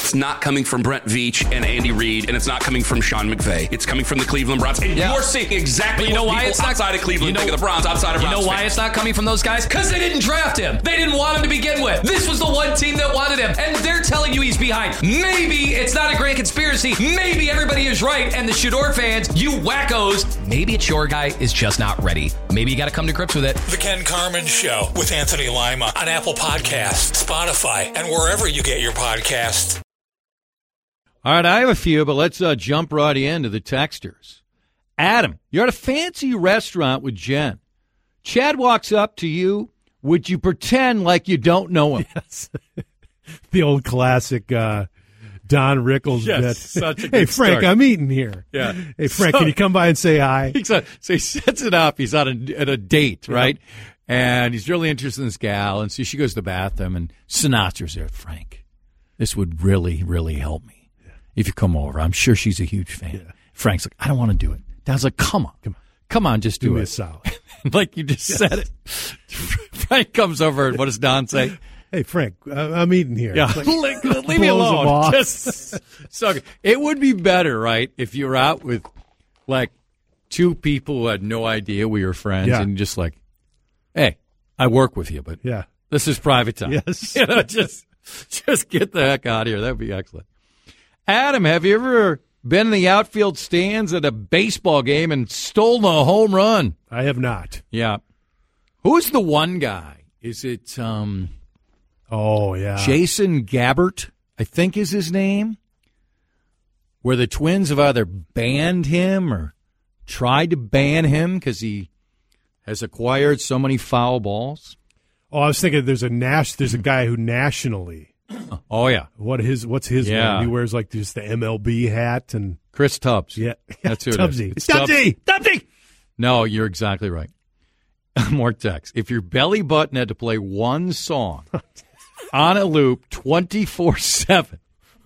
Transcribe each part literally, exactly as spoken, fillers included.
it's not coming from Brent Veach and Andy Reid, and it's not coming from Sean McVay. It's coming from the Cleveland Browns. And yeah. you're seeing exactly but you know what why people it's not, outside of Cleveland you know, think of the Browns, outside of Browns. You know why fans. it's not coming from those guys? Because they didn't draft him. They didn't want him to begin with. This was the one team that wanted him, and they're telling you he's behind. Maybe it's not a grand conspiracy. Maybe everybody is right, and the Shador fans, you wackos, maybe it's your guy is just not ready. Maybe you got to come to grips with it. The Ken Carman Show with Anthony Lima on Apple Podcasts, Spotify, and wherever you get your podcasts. All right, I have a few, but let's uh, jump right into the texters. Adam, you're at a fancy restaurant with Jen. Chad walks up to you. Would you pretend like you don't know him? Yes. The old classic uh, Don Rickles yes, bit. Such a good hey, Frank, start. I'm eating here. Yeah. Hey, Frank, so, can you come by and say hi? So he sets it up. He's on a, at a date, right? Yeah. And he's really interested in this gal. And so she goes to the bathroom, and Sinatra's there. Frank, this would really, really help me yeah. if you come over. I'm sure she's a huge fan. Yeah. Frank's like, I don't want to do it. Don's like, come on. Come on. Come on, just do, do it. Me a solid. Like you just yes. said it. Frank comes over, and what does Don say? Hey, Frank, uh, I'm eating here. Yeah, like, leave, leave me alone. Just, so it would be better, right, if you were out with, like, two people who had no idea we were friends yeah. and just like, hey, I work with you, but yeah. this is private time. Yes. You know, just, just get the heck out of here. That would be excellent. Adam, have you ever been in the outfield stands at a baseball game and stolen a home run? I have not. Yeah. Who's the one guy? Is it um Oh, yeah. Jason Gabbert, I think is his name? Where the Twins have either banned him or tried to ban him because he has acquired so many foul balls. Oh, I was thinking there's a Nash there's a guy who nationally Oh yeah. What his what's his yeah. name? He wears like just the M L B hat and Chris Tubbs. Yeah. That's who Tubbsy. it is. Tubbsy. Tubbsy. No, you're exactly right. More text. If your belly button had to play one song on a loop twenty-four seven,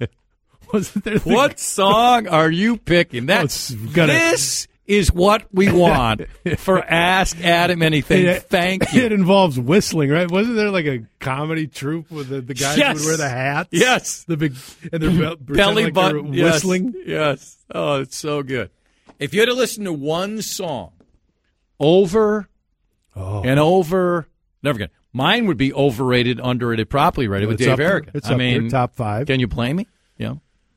wasn't there the... what song are you picking? That's oh, gotta... This is what we want for Ask Adam Anything. It, Thank you. It involves whistling, right? Wasn't there like a comedy troupe with the, the guys yes. who would wear the hats? Yes. The big and their be- belly like button whistling. Yes. yes. Oh, it's so good. If you had to listen to one song over oh. and over, never again. Mine would be overrated, underrated, properly rated well, with Dave Eric. It's I up mean, there, top five. Can you play me? Yeah.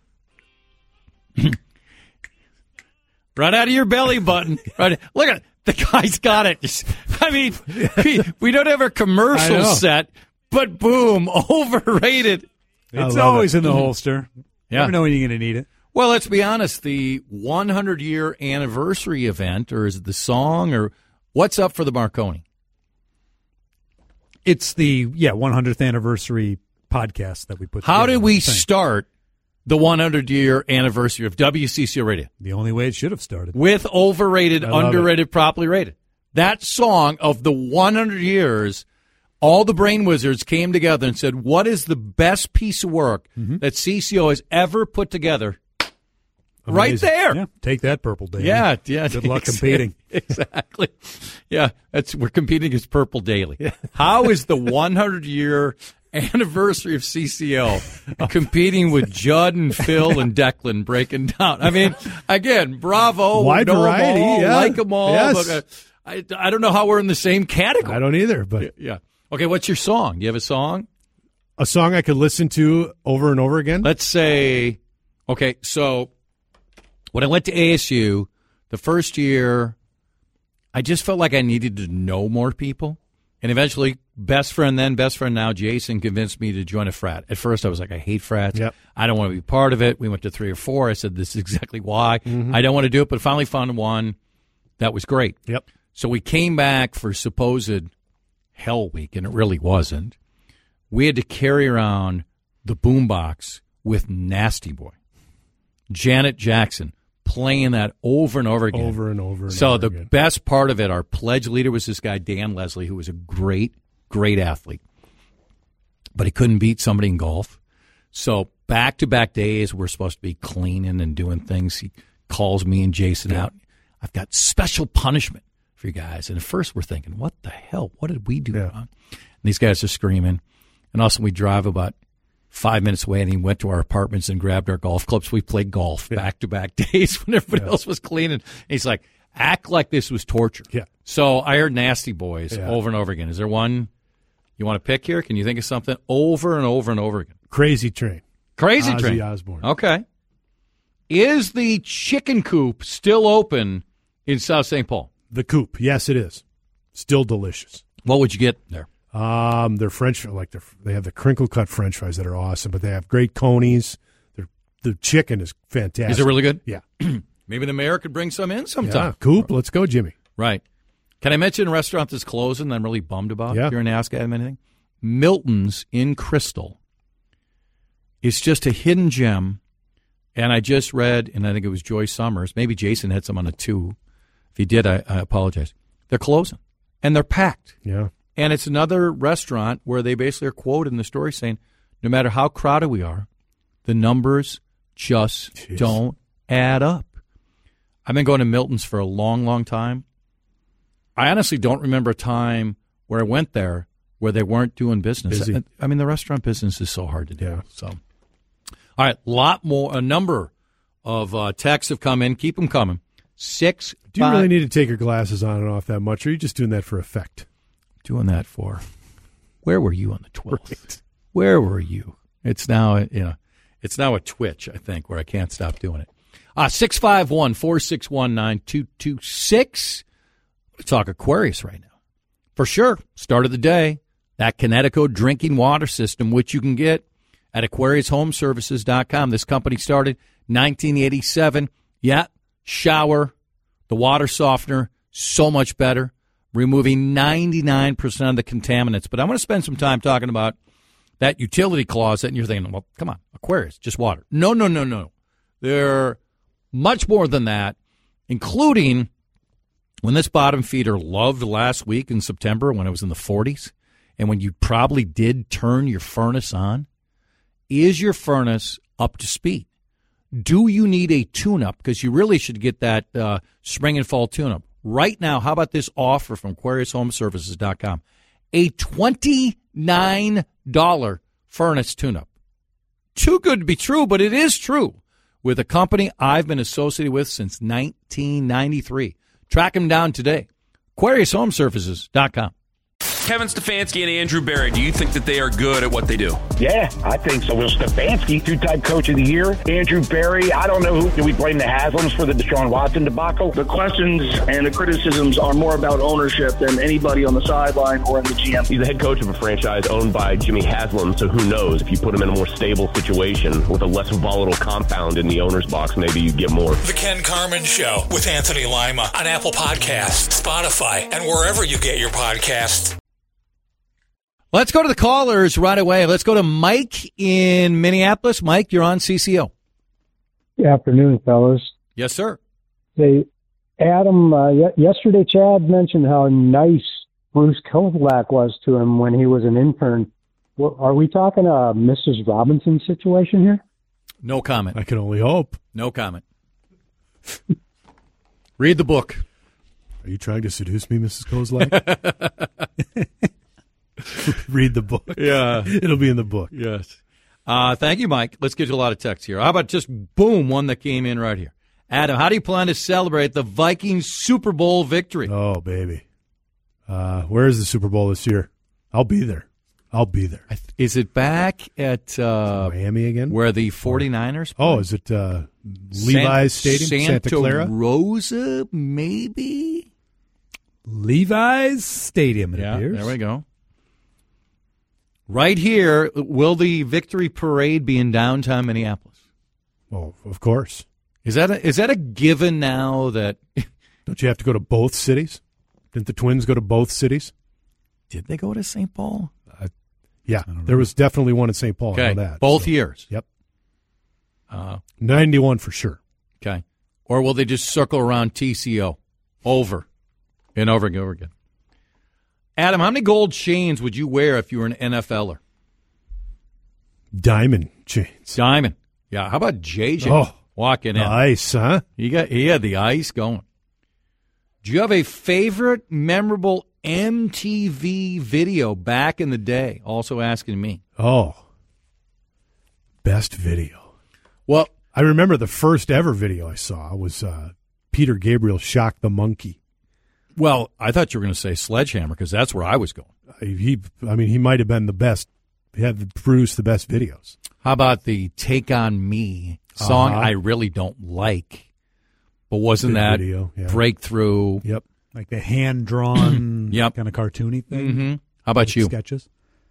Right out of your belly button. Right. Look at it. The guy's got it. Just, I mean, we, we don't have a commercial set, but boom, overrated. It's always it. in the holster. Yeah. Never know when you're going to need it. Well, let's be honest. The one hundred year anniversary event, or is it the song, or what's up for the Marconi? It's the, yeah, one hundredth anniversary podcast that we put together. How did we start the one hundred year anniversary of W C C O Radio? The only way it should have started. With overrated, underrated, it. properly rated. That song of the one hundred years, all the Brain Wizards came together and said, what is the best piece of work mm-hmm. that C C O has ever put together? Amazing. Right there. Yeah. Take that, Purple Daily. Yeah, yeah. Good luck competing. Exactly. Yeah, that's we're competing against Purple Daily. Yeah. How is the one hundred year anniversary of C C O competing with Judd and Phil and Declan breaking down? I mean, again, bravo. Wide know variety. Them all, yeah. Like them all. Yes. But, uh, I, I don't know how we're in the same category. I don't either. But yeah. Okay, what's your song? Do you have a song? A song I could listen to over and over again? Let's say, okay, so when I went to A S U, the first year, I just felt like I needed to know more people. And eventually, best friend then, best friend now, Jason, convinced me to join a frat. At first, I was like, I hate frats. Yep. I don't want to be part of it. We went to three or four. I said, this is exactly why. Mm-hmm. I don't want to do it, but finally found one that was great. Yep. So we came back for supposed Hell Week, and it really wasn't. We had to carry around the boombox with Nasty Boy, Janet Jackson, playing that over and over again. Over and over and so over the again. best part of it, our pledge leader was this guy, Dan Leslie, who was a great, great athlete. But he couldn't beat somebody in golf. So back-to-back days, we're supposed to be cleaning and doing things. He calls me and Jason yeah. out. I've got special punishment for you guys. And at first we're thinking, what the hell? What did we do yeah. wrong? And these guys are screaming. And also we drive about five minutes away, and he went to our apartments and grabbed our golf clubs. We played golf Yeah. back-to-back days when everybody Yeah. else was cleaning. And he's like, act like this was torture. Yeah. So I heard Nasty Boys Yeah. over and over again. Is there one you want to pick here? Can you think of something? Over and over and over again. Crazy Train. Crazy Ozzy Train. Osbourne. Okay. Is the chicken coop still open in South Saint Paul? The Coop. Yes, it is. Still delicious. What would you get there? Um, their French, like they're, they have the crinkle cut French fries that are awesome, but they have great conies. Their the chicken is fantastic. Is it really good? Yeah. Maybe the mayor could bring some in sometime. Yeah. Coop, let's go, Jimmy. Right. Can I mention a restaurant that's closing that I'm really bummed about? Yeah. If you're going to ask Adam anything? Milton's in Crystal. It's just a hidden gem. And I just read, and I think it was Joy Summers, maybe Jason had some on it too. If he did, I, I apologize. They're closing. And they're packed. Yeah. And it's another restaurant where they basically are quoted in the story saying, no matter how crowded we are, the numbers just Jeez. don't add up. I've been going to Milton's for a long, long time. I honestly don't remember a time where I went there where they weren't doing business. Busy. I, I mean, the restaurant business is so hard to do. Yeah. So, all right, lot more, a number of uh, texts have come in. Keep them coming. Six. Do you five, really need to take your glasses on and off that much, or are you just doing that for effect? doing that for? Where were you on the twelfth? Right. Where were you? It's now, you know, it's now a twitch, I think, where I can't stop doing it. Uh, six five one, four six one, nine two two six. Let's talk Aquarius right now. For sure, start of the day, that Connecticut drinking water system, which you can get at Aquarius Home Services dot com. This company started nineteen eighty-seven. Yeah, shower, the water softener, so much better, removing ninety-nine percent of the contaminants. But I want to spend some time talking about that utility closet, and you're thinking, well, come on, Aquarius, just water. No, no, no, no. They're much more than that, including when this bottom feeder loved last week in September when it was in the forties, and when you probably did turn your furnace on. Is your furnace up to speed? Do you need a tune-up? Because you really should get that uh, spring and fall tune-up. Right now, how about this offer from Aquarius Home Services dot com? A twenty-nine dollars furnace tune-up. Too good to be true, but it is true. With a company I've been associated with since nineteen ninety-three. Track them down today. Aquarius Home Services dot com. Kevin Stefanski and Andrew Berry, do you think that they are good at what they do? Yeah, I think so. Will Stefanski, two-time coach of the year. Andrew Berry, I don't know who. Do we blame the Haslams for the Deshaun Watson debacle? The questions and the criticisms are more about ownership than anybody on the sideline or in the G M. He's the head coach of a franchise owned by Jimmy Haslam, so who knows? If you put him in a more stable situation with a less volatile compound in the owner's box, maybe you get more. The Ken Carman Show with Anthony Lima on Apple Podcasts, Spotify, and wherever you get your podcasts. Let's go to the callers right away. Let's go to Mike in Minneapolis. Mike, you're on C C O. Good afternoon, fellas. Yes, sir. Hey, Adam, uh, y- yesterday Chad mentioned how nice Bruce Kozlak was to him when he was an intern. Well, are we talking a Missus Robinson situation here? No comment. I can only hope. No comment. Read the book. Are you trying to seduce me, Missus Kozlak? Read the book. Yeah. It'll be in the book. Yes. Uh, thank you, Mike. Let's get to a lot of texts here. How about just boom, one that came in right here. Adam, how do you plan to celebrate the Vikings Super Bowl victory? Oh, baby. Uh, where is the Super Bowl this year? I'll be there. I'll be there. I th- Is it back at uh, Miami again? where the 49ers play? Oh, is it uh, Levi's San- Stadium, Santa Clara? Rosa, maybe? Levi's Stadium, it Yeah, appears. there we go. Right here, will the victory parade be in downtown Minneapolis? Oh, of course. Is that a, is that a given now that Don't you have to go to both cities? Didn't the Twins go to both cities? did they go to Saint Paul? Uh, yeah, there was definitely one in Saint Paul. Okay, I know that. both so. years. Yep. Uh, ninety-one for sure. okay. Or will they just circle around T C O over and over and over again? Adam, how many gold chains would you wear if you were an N F L er? Diamond chains. Diamond. Yeah, how about J J Oh, walking in? Nice, huh? He got he had the ice going. Do you have a favorite memorable M T V video back in the day? Also asking me. Oh. best video. Well, I remember the first ever video I saw was uh, Peter Gabriel shock the monkey. Well, I thought you were going to say Sledgehammer because that's where I was going. He, I mean, he might have been the best. He had produced the best videos. How about the Take on Me song? Uh-huh. I really don't like, but wasn't Good that video, yeah. breakthrough? Yep, like the hand drawn, yep. kind of cartoony thing. Mm-hmm. How about like you? Sketches.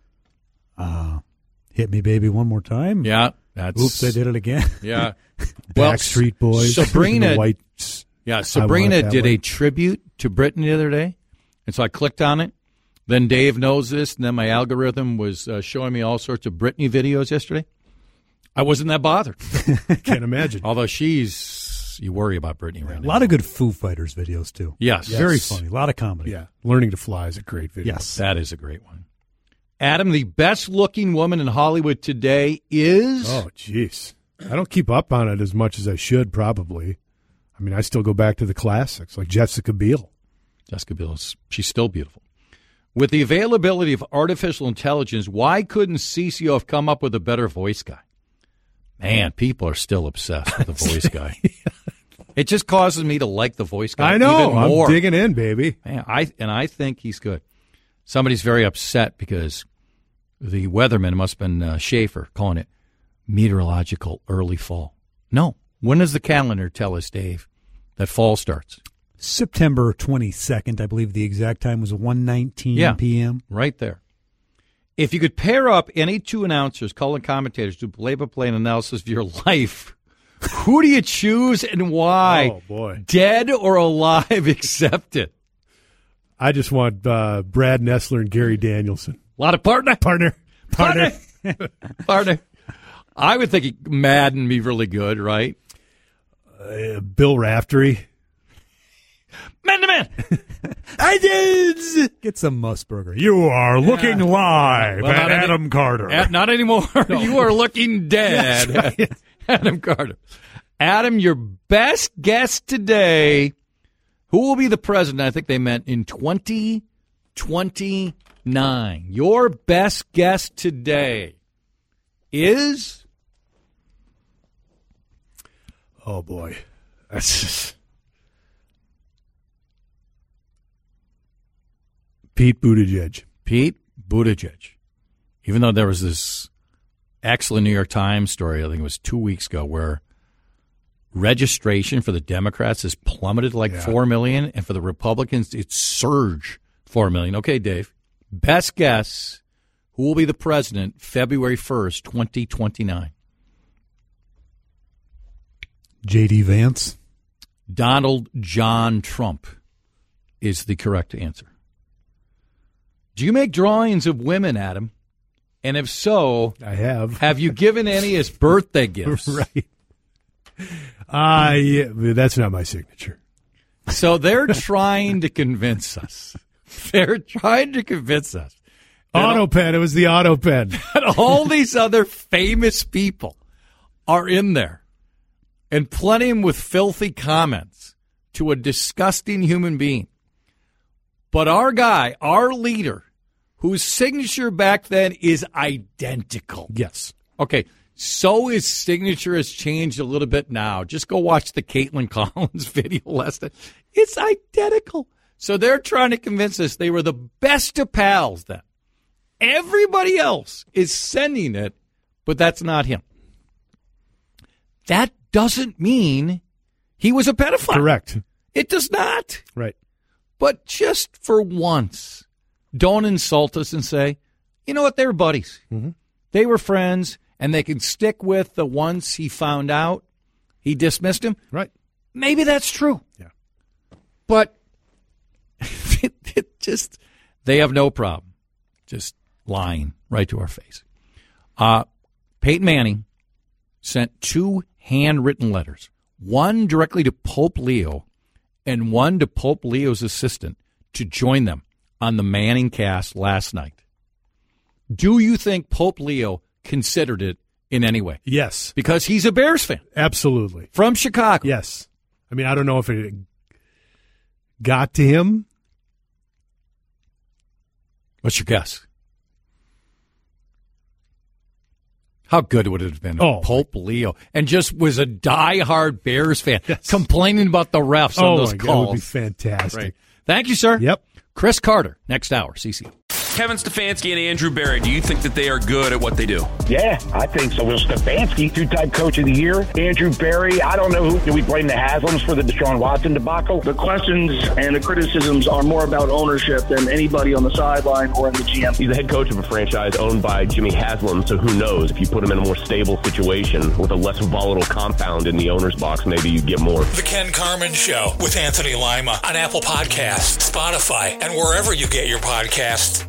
Uh, Hit Me Baby One More Time. Yeah, that's. Oops, I did it again. Yeah. Well, Backstreet Boys. Sabrina. The Whites. Yeah, Sabrina did way. a tribute to Britney the other day, and so I clicked on it. Then Dave knows this, and then my algorithm was uh, showing me all sorts of Britney videos yesterday. I wasn't that bothered. Can't imagine. Although she's, you worry about Britney right now. A lot of good Foo Fighters videos, too. Yes. yes. Very funny. A lot of comedy. Yeah. Learning to Fly is a great video. Yes. That is a great one. Adam, the best-looking woman in Hollywood today is? Oh, jeez. I don't keep up on it as much as I should, probably. I mean, I still go back to the classics, like Jessica Biel. Jessica Biel, is, she's still beautiful. With the availability of artificial intelligence, why couldn't C C O have come up with a better voice guy? Man, people are still obsessed with the voice guy. It just causes me to like the voice guy I know. even more. I'm digging in, baby. Man, I and I think he's good. Somebody's very upset because the weatherman must have been uh, Schaefer calling it meteorological early fall. No. When does the calendar tell us, Dave, that fall starts? September twenty-second, I believe the exact time was one nineteen yeah, p.m. Right there. If you could pair up any two announcers, color commentators, to play-by-play an analysis of your life, who do you choose and why? Oh, boy. Dead or alive, accepted. I just want uh, Brad Nessler and Gary Danielson. A lot of partner. Partner. Partner. Partner. partner. I would think Madden be really good, right? Uh, Bill Raftery. Man to man. I did. Get some Musburger. You are yeah. looking live well, at Adam any, Carter. At, not anymore. No. You are looking dead. Right. Adam Carter. Adam, your best guess today. Who will be the president? I think they meant in twenty twenty-nine. Your best guess today is? Oh, boy. That's just... Pete Buttigieg. Pete Buttigieg. Even though there was this excellent New York Times story, I think it was two weeks ago, where registration for the Democrats has plummeted like yeah. four million, and for the Republicans, it's surged four million. Okay, Dave, best guess, who will be the president February first, twenty twenty-nine? J D. Vance. Donald John Trump is the correct answer. Do you make drawings of women, Adam? And if so, I have. Have you given any as birthday gifts? Right. Uh, yeah, that's not my signature. So they're trying to convince us. They're trying to convince us. Auto pen. It was the auto pen. And all these other famous people are in there and plenty with filthy comments to a disgusting human being. But our guy, our leader, whose signature back then is identical. Yes. Okay, so his signature has changed a little bit now. Just go watch the Caitlin Collins video last night. It's identical. So they're trying to convince us they were the best of pals then. Everybody else is sending it, but that's not him. That doesn't mean he was a pedophile. Correct. It does not. Right. But just for once, don't insult us and say, you know what, they were buddies. Mm-hmm. They were friends, and they can stick with the once he found out he dismissed him. Right. Maybe that's true. Yeah. But it, it just, they have no problem just lying right to our face. Uh, Peyton Manning sent two handwritten letters, one directly to Pope Leo and one to Pope Leo's assistant to join them on the Manning cast last night. Do you think Pope Leo considered it in any way? Yes. Because he's a Bears fan. Absolutely. From Chicago. Yes. I mean, I don't know if it got to him. What's your guess? How good would it have been? Oh, Pope Leo, and just was a diehard Bears fan, yes. complaining about the refs oh on those my calls. God, it would be fantastic. Right. Thank you, sir. Yep. Chris Carter, next hour, C C. Kevin Stefanski and Andrew Berry, do you think that they are good at what they do? Yeah, I think so. Will Stefanski, two-time coach of the year. Andrew Berry, I don't know who. Do we blame the Haslams for the Deshaun Watson debacle? The questions and the criticisms are more about ownership than anybody on the sideline or in the G M. He's the head coach of a franchise owned by Jimmy Haslam, so who knows? If you put him in a more stable situation with a less volatile compound in the owner's box, maybe you get more. The Ken Carman Show with Anthony Lima on Apple Podcasts, Spotify, and wherever you get your podcasts.